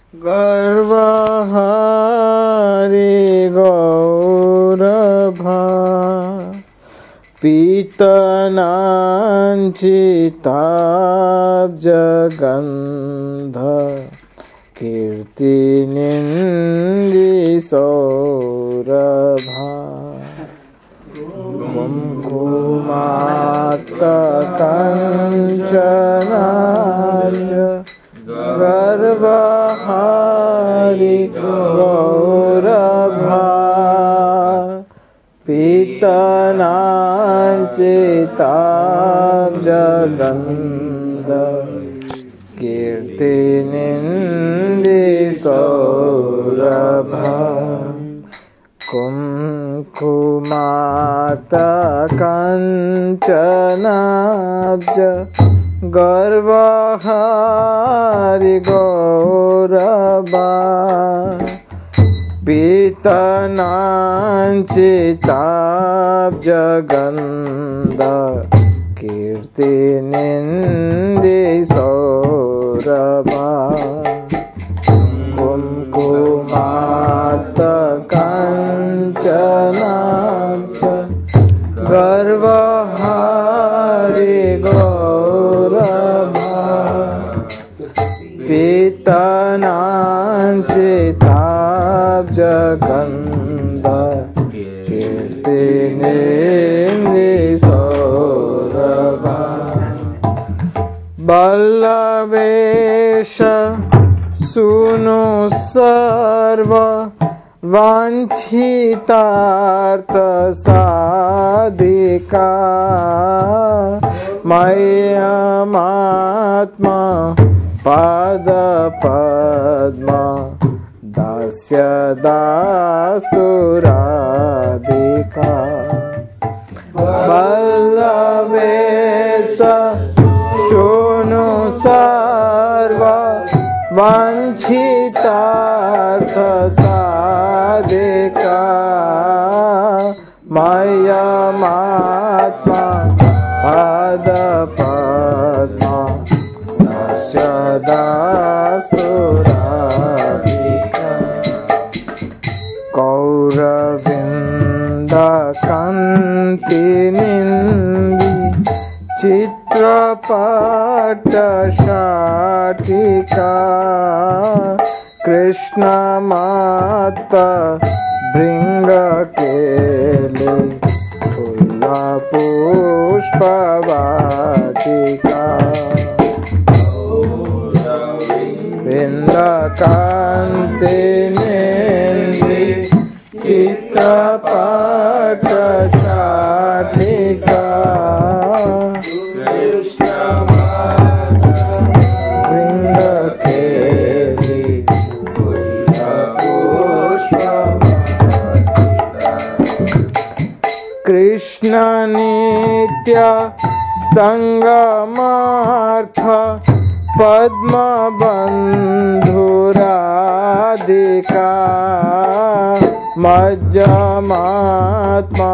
गर्वहारी गौरभा पीतनाञ्चिताब्जगन्ध कीर्तिनिन्दी सौरभा कुमातकञ्चनाब्ज गर्वहारी गौरभा पीतनाञ्चिताब्जगन्ध कीर्तिनिन्दी सौरभा कुङ्कुमातकञ्चनाब्ज गर्वहारी गौरभा पीतनाञ्चिताब्जगन्ध कीर्तिनिन्दी सौरभा कुङ्कुमातकञ्चनाब्ज गर्वहारी गौरभा पीतनाञ्चिताब्जगन्ध कीर्तिनिन्दी सौरभा बल्लवेश सुनु सर्व वाञ्छितार्थ साधिका मय्यमात्मा पादपद्म दास्य दास्तु राधिका वल्लवेश शृणु सर्व वाञ्छितार्थ साधिका मय्यमात्मा पादपद्म दास्य दास्तु राधिका कौरविन्दकान्तिनिन्दी चित्रपटशाटिका कृष्णमाता भृङ्गकेली फुल्लपुष्पवाटिका विन्दकान्तिनिन्दी चित्रपटशाटिका कृष्ण नित्य संगमार्थ पद्मबन्धुराधिका मज्जमात्मा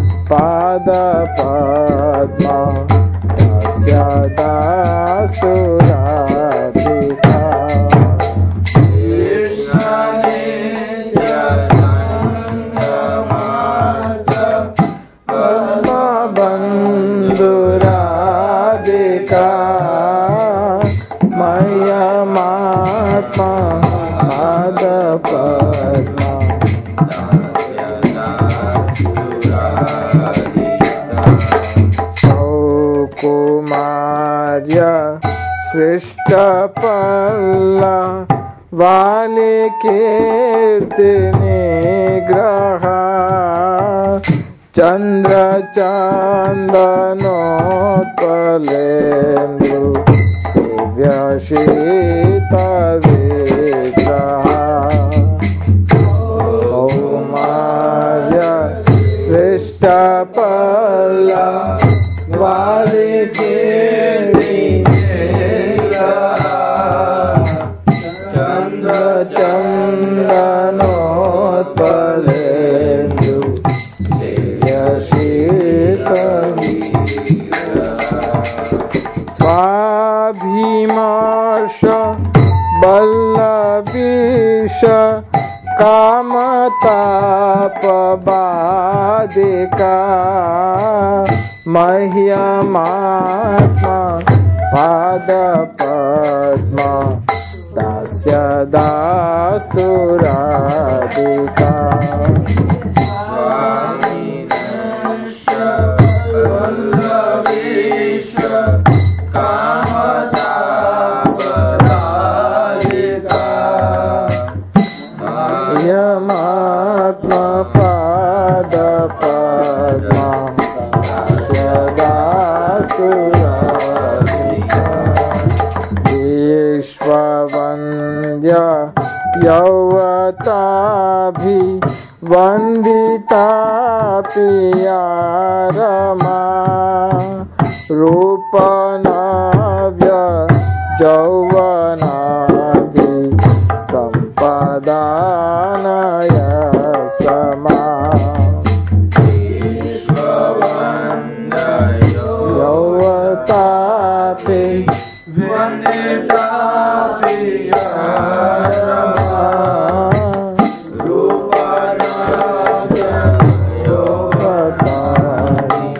पादपद्म दास्य दास्तु राधिका बन्धुराधिका मय्यमात्मा पादपद्म सौकुमार्य सृष्टपल्ला वालिकीर्तिनिग्रहा चन्द्रचन्दनोत्पलेन्दु सेव्यशीतविग्रहा कौमार्य सृष्टपल्ला वालिकीर्तिनिग्रहा चन्द्रचन्दनोत्पलेन्दु स्वाभिमर्श वल्लभी कीश कामताप बाधिका मह्यमात्मा पाद पद्मा दास्य दास्तुराधिका यमात्मा पाद पद्मा सदासुराधिका विश्ववन्द्य यौवताभि वन्दिता प्रिया रमा रूपनव्य यौवनादि संपदानय समा यौवतापि वन्दिता प्रिया रमा रूपनव्य यौवनादि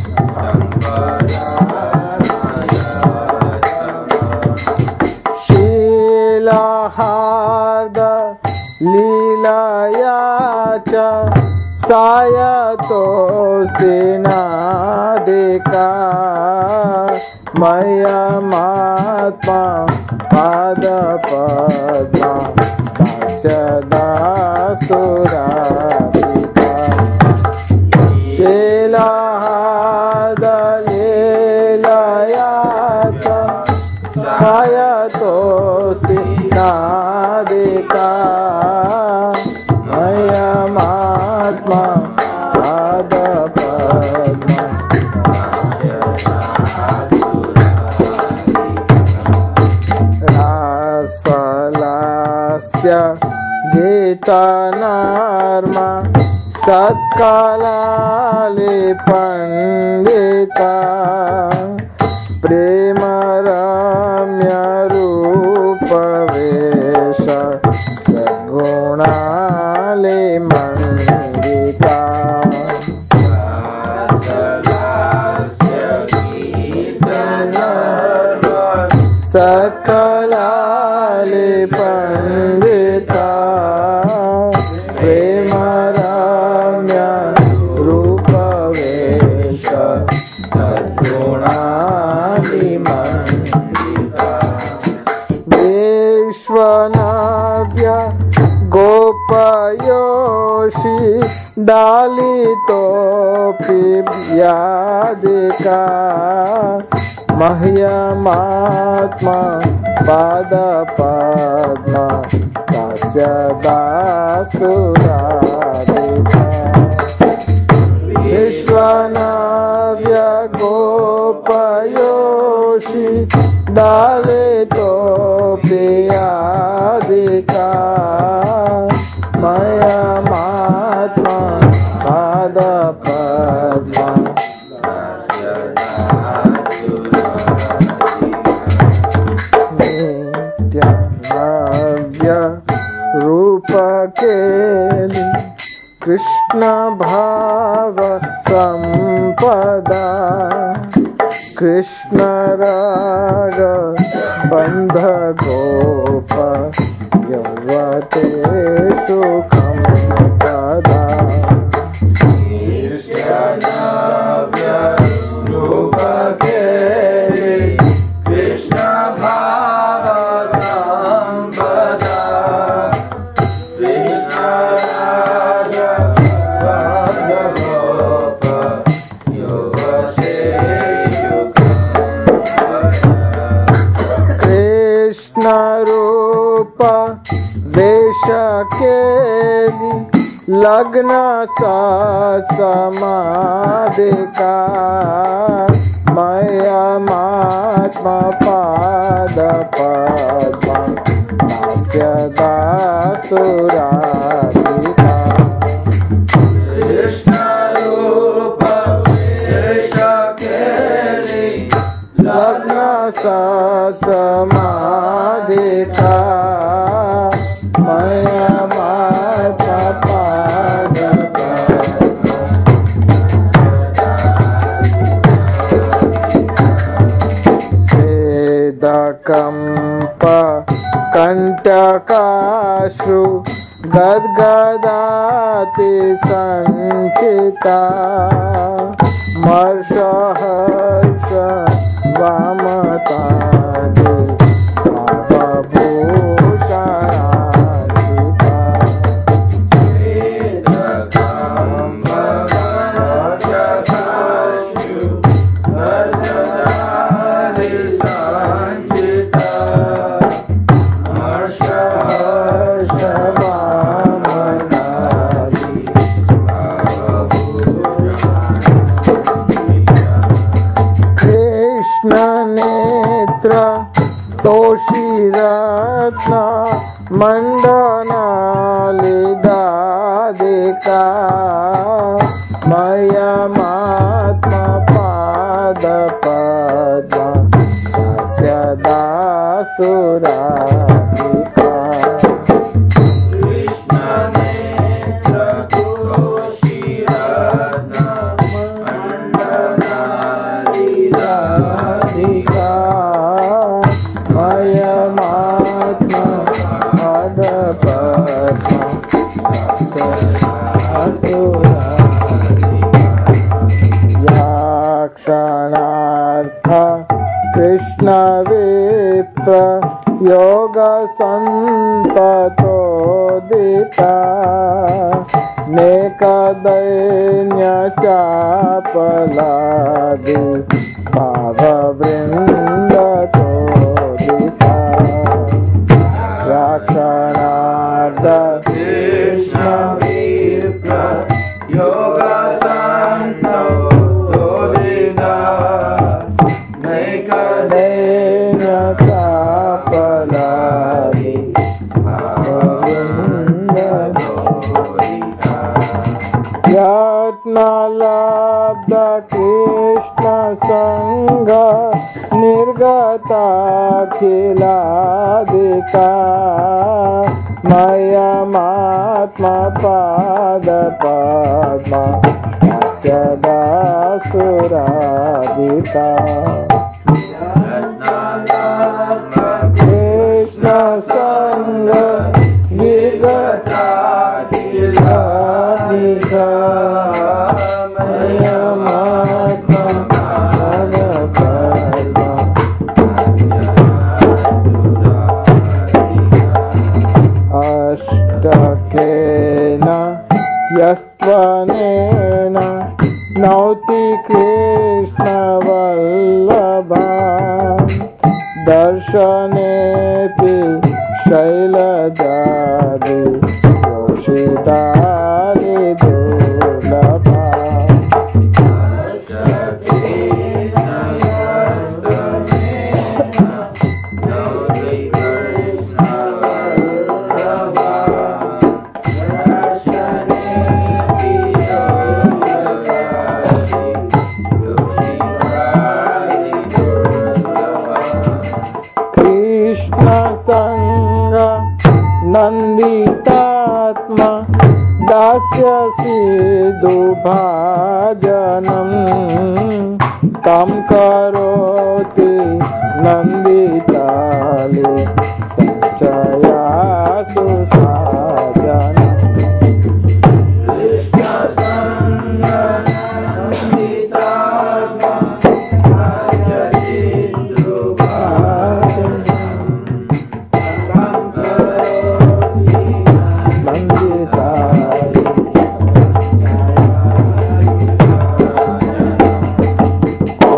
शीलाहार्द लीलाया च सायतोस्ति नादिका मह्यमात्मा पादपद्मा दास्य दास्तुराधिका शीलाहार्द लीलाया च सायतोस्ति नादिका मह्यमात्मा पादपद्मा रासलास्य गीतनर्मा सत्कलाले पंडिता प्रेम रम्य रूप वेश सद्गुणाले मंडिता सत्कलाले पंडिता प्रेम रम्य रूप वेश सद्गुणाले मंडिता विश्वनव्य गोपयोषि दालितोऽपि व्याधिका मह्यमात्मा पादपद्मा दास्य दास्तुराधिका विश्वनव्य गोपयोषि दालितोऽपि व्याधिका मह्यमात्मा पादपद्मा नित्यनव्य रूप केलि कृष्ण भाव संपदा कृष्ण राग बंध गोप यौवते सुखम पदा कृष्णनव्य रूप केलि कृष्ण भाव संपदा कृष्ण राग बंध गोप यौवते कृष्ण रूप वेश केलि लग्न समाधिका मह्यमात्मा पादपद्मा दास्य दास्तुराधिका कृष्ण रूप वेश केलि लग्न समाधिका Maya Mata Pada Sedakampa Kantakashru Gadgadati Sanchita Marsha Harsha Vamatadi Bhavabhushanachita Vedakamba Kantakashru Gadgadati Sanchita Marsha Harsha Netra Toshiratna Mandana Lidadika Maya Matma Pada Padma Dasya Dasturadika Krishna Netra Toshiratna Mandana Lidadika Maya Matma Pada Padma Yakshanartha Krishna Vipra Yoga Santato Dita Neka Dainya Chapaladi Bhava Vrindato Dita Yakshanartha Krishna Vipra Yoga Santato Dita Neka Dainya Chapaladi Bhava Vrindato Dita Yatna Labda Krishna Sangha Nirgata Khiladika Maya Matma Pada Padma Asya Dasuradita Krishna Sangha Nirgata Khiladika Maya Matma Pada Padma Ashtakena Yastvanena Nauti Krishna Vallabha Darshanepi Shailajadi Yoshitari Durlabha Nanditatma Dasya Sidubhajanam Tam Karoti Nanditali Sanchaya Susajanam Krishna Sangha Nanditatma Dasya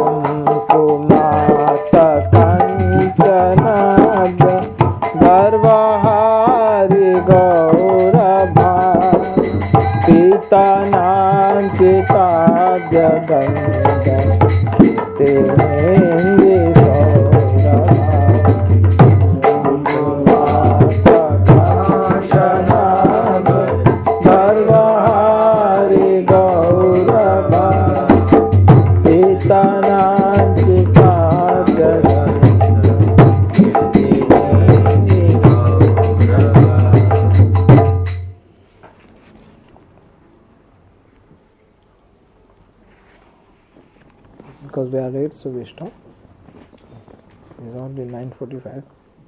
Sarva because we are late, so we stop. It's only 9:45.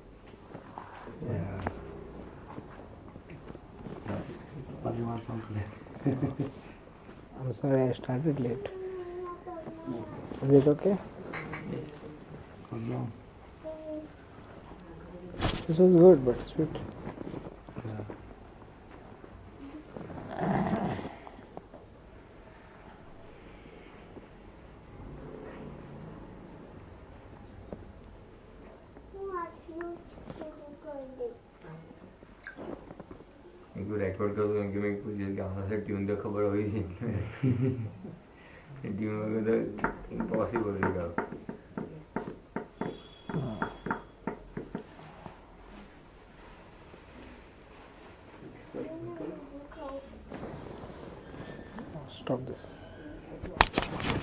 Yeah. Only one song to left. I'm sorry I started late. Is it okay? Yes. Goes long. This was good but sweet. Yeah. इनको record करो इनके में कुछ गाना से tune तो खबर हो ही थी ट्यून में तो इम्पॉसिबल रहेगा Stop this.